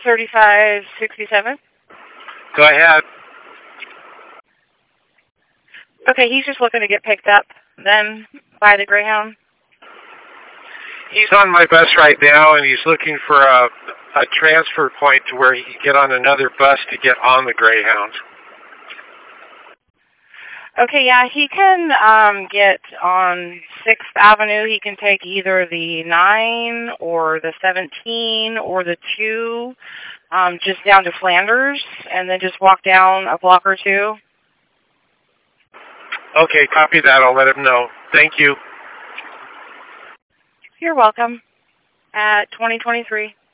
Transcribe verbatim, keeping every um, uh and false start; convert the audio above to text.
thirty-five sixty-seven. Go ahead. Okay, he's just looking to get picked up then by the Greyhound. He's on my bus right now, and he's looking for a, a transfer point to where he can get on another bus to get on the Greyhound. Okay, yeah, he can um, get on sixth Avenue. He can take either the nine or the seventeen or the two um, just down to Flanders and then just walk down a block or two. Okay, copy that. I'll let him know. Thank you. You're welcome. At twenty twenty-three.